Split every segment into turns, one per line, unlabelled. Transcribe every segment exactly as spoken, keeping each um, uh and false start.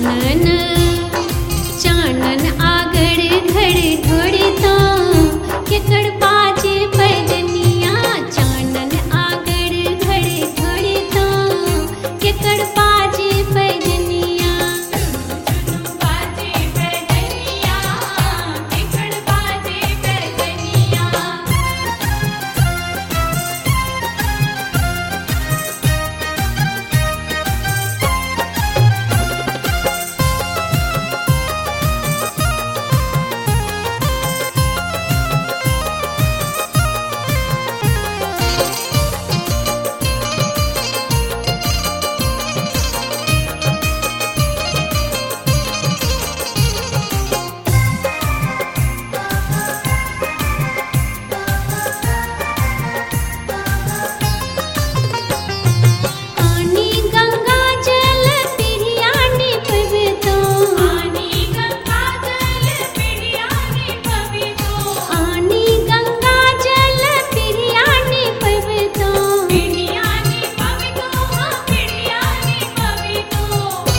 चानन चानन आगड़ घड़ घोड़ता केकड़ बाजे पैजनिया चानन आगड़ घड़ घोड़ता केकड़ बाजे पैजनिया बाजे पैजनिया केकड़ बाजे पैजनिया आनी गंगा जल पिरियानी पवितो आनी गंगा जल पिरियानी पवितो आनी गंगा जल पिरियानी पवितो पिरियानी पवितो हाँ पिरियानी पवितो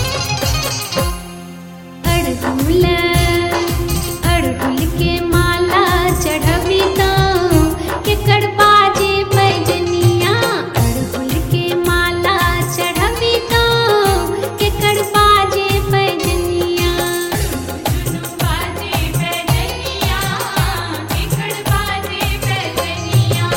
अड़हुल अड़हुल के माला चढ़विता केकड़ बाजे पैजनिया अड़हुल के माला चढ़विता केकड़ बाजे पैजनिया बाजे पैजनिया केकड़ बाजे पैजनिया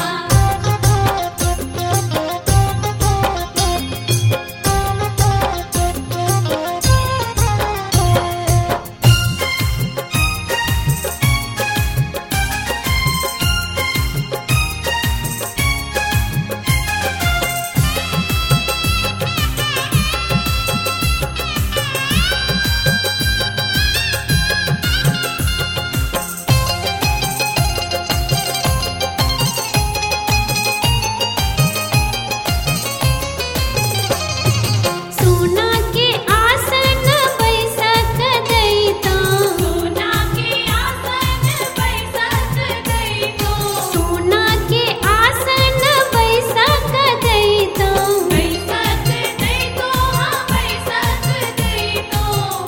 सोना के आसन बैसक दैतो सोना के आसन बैसक दैतो सोना के आसन बैसक दैतो बैसक दैतो हाँ बैसक दैतो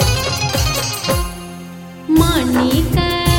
मानिक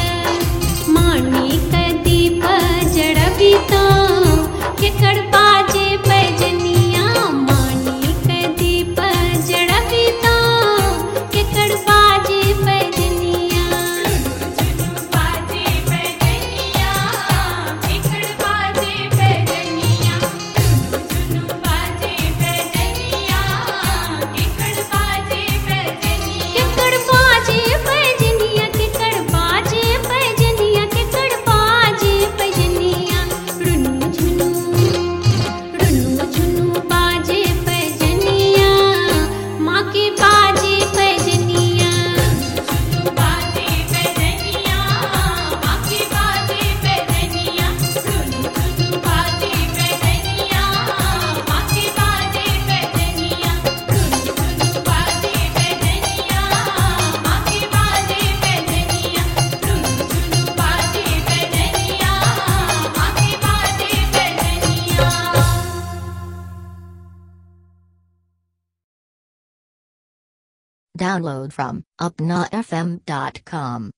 मानिक दीप जड़बिता केकड़ बाजे पैजनिया मानिक दीप जड़बिता केकड़ बाजे पैजनिया बाजे पैजनिया केकड़ बाजे पैजनिया बाजे पैजनिया केकड़ बाजे पैजनिया केकड़ बाजे पैजनिया केकड़ बाजे पैजनिया केकड़ बाजे पैजनिया रुनु झुनु रुनु झुनु बाजे पैजनिया माँ के बाजे पैजनिया बाजे पैजनिया माँ के बाजे पैजनिया रुनु झुनु बाजे पैजनिया माँ के बाजे पैजनिया रुनु झुनु बाजे पैजनिया माँ के बाजे पैजनिया रुनु झुनु बाजे पैजनिया माँ के बाजे पैजनिया
Download from upna f m dot com.